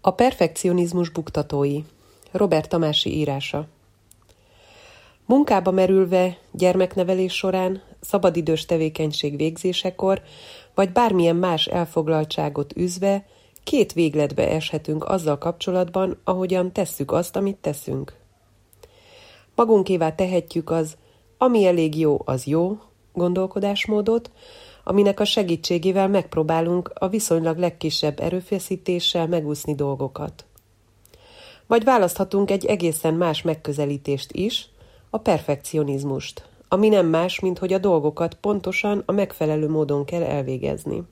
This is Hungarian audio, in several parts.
A perfekcionizmus buktatói. Robert Tamási írása. Munkába merülve, gyermeknevelés során, szabadidős tevékenység végzésekor, vagy bármilyen más elfoglaltságot űzve, két végletbe eshetünk azzal kapcsolatban, ahogyan tesszük azt, amit teszünk. Magunkévá tehetjük az ami elég jó, az jó gondolkodásmódot, aminek a segítségével megpróbálunk a viszonylag legkisebb erőfeszítéssel megúszni dolgokat. Vagy választhatunk egy egészen más megközelítést is, a perfekcionizmust, ami nem más, mint hogy a dolgokat pontosan a megfelelő módon kell elvégezni.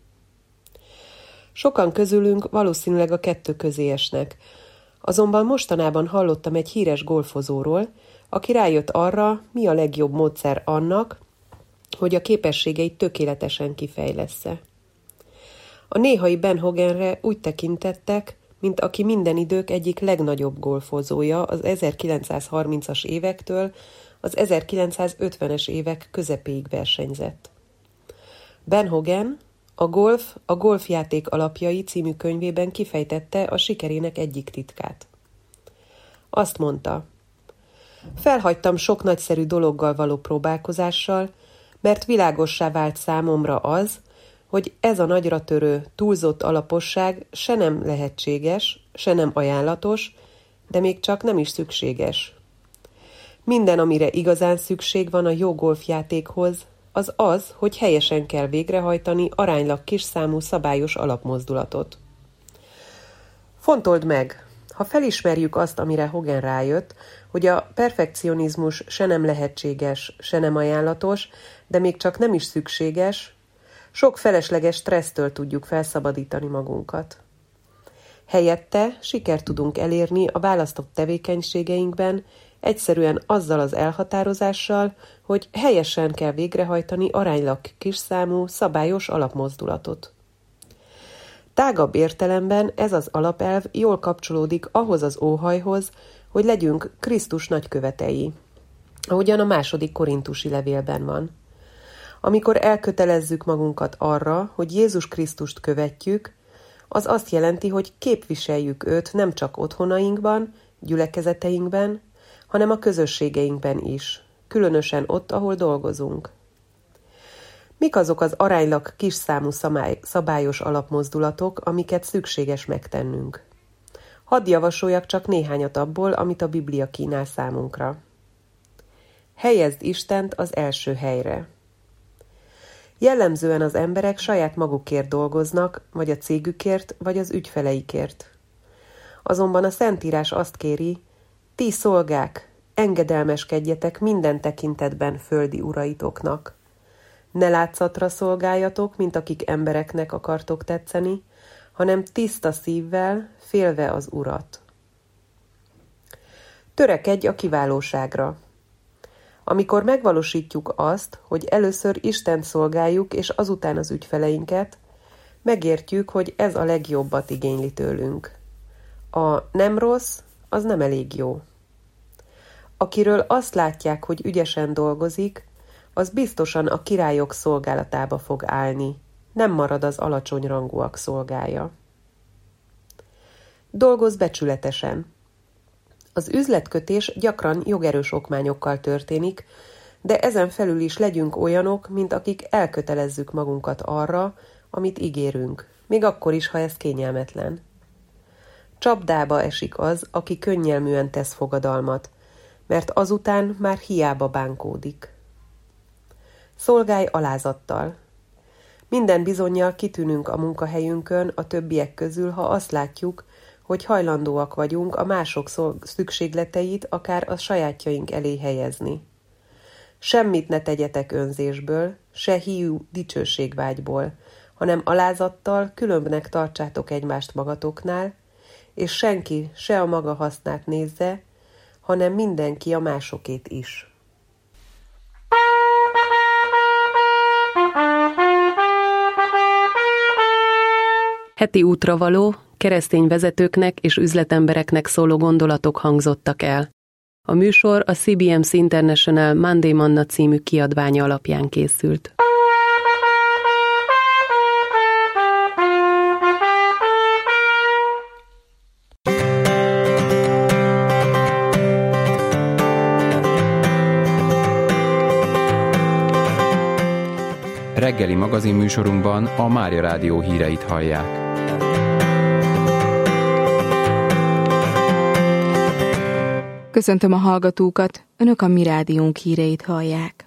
Sokan közülünk valószínűleg a kettő közé esnek, azonban mostanában hallottam egy híres golfozóról, aki rájött arra, mi a legjobb módszer annak, hogy a képességeit tökéletesen kifejlessze. A néhai Ben Hoganre úgy tekintettek, mint aki minden idők egyik legnagyobb golfozója az 1930-as évektől az 1950-es évek közepéig versenyzett. Ben Hogan a Golfjáték alapjai című könyvében kifejtette a sikerének egyik titkát. Azt mondta: felhagytam sok nagyszerű dologgal való próbálkozással, mert világossá vált számomra az, hogy ez a nagyra törő, túlzott alaposság se nem lehetséges, se nem ajánlatos, de még csak nem is szükséges. Minden, amire igazán szükség van a jó golfjátékhoz, az az, hogy helyesen kell végrehajtani aránylag kis számú szabályos alapmozdulatot. Fontold meg, ha felismerjük azt, amire Hogan rájött, hogy a perfekcionizmus se nem lehetséges, se nem ajánlatos, de még csak nem is szükséges, sok felesleges stressztől tudjuk felszabadítani magunkat. Helyette sikert tudunk elérni a választott tevékenységeinkben, egyszerűen azzal az elhatározással, hogy helyesen kell végrehajtani aránylag kisszámú, szabályos alapmozdulatot. Tágabb értelemben ez az alapelv jól kapcsolódik ahhoz az óhajhoz, hogy legyünk Krisztus nagykövetei, ahogyan a 2. Korintusi levélben van. Amikor elkötelezzük magunkat arra, hogy Jézus Krisztust követjük, az azt jelenti, hogy képviseljük őt nem csak otthonainkban, gyülekezeteinkben, hanem a közösségeinkben is, különösen ott, ahol dolgozunk. Mik azok az aránylag kis számú szabályos alapmozdulatok, amiket szükséges megtennünk? Hadd javasoljak csak néhányat abból, amit a Biblia kínál számunkra. Helyezd Istent az első helyre. Jellemzően az emberek saját magukért dolgoznak, vagy a cégükért, vagy az ügyfeleikért. Azonban a Szentírás azt kéri: ti szolgák, engedelmeskedjetek minden tekintetben földi uraitoknak. Ne látszatra szolgáljatok, mint akik embereknek akartok tetszeni, hanem tiszta szívvel, félve az Urat. Törekedj a kiválóságra. Amikor megvalósítjuk azt, hogy először Istent szolgáljuk, és azután az ügyfeleinket, megértjük, hogy ez a legjobbat igényli tőlünk. A nem rossz, az nem elég jó. Akiről azt látják, hogy ügyesen dolgozik, az biztosan a királyok szolgálatába fog állni, nem marad az alacsony rangúak szolgája. Dolgozz becsületesen. Az üzletkötés gyakran jogerős okmányokkal történik, de ezen felül is legyünk olyanok, mint akik elkötelezzük magunkat arra, amit ígérünk, még akkor is, ha ez kényelmetlen. Csapdába esik az, aki könnyelműen tesz fogadalmat, mert azután már hiába bánkódik. Szolgálj alázattal. Minden bizonnyal kitűnünk a munkahelyünkön a többiek közül, ha azt látjuk, hogy hajlandóak vagyunk a mások szükségleteit akár a sajátjaink elé helyezni. Semmit ne tegyetek önzésből, se hiú dicsőségvágyból, hanem alázattal különbnek tartsátok egymást magatoknál, és senki se a maga hasznát nézze, hanem mindenki a másokét is. Heti útravaló, keresztény vezetőknek és üzletembereknek szóló gondolatok hangzottak el. A műsor a CBMC International Monday Manna című kiadványa alapján készült. Reggeli magazinműsorunkban a Mária Rádió híreit hallják. Köszöntöm a hallgatókat, Önök a Mi Rádiónk híreit hallják.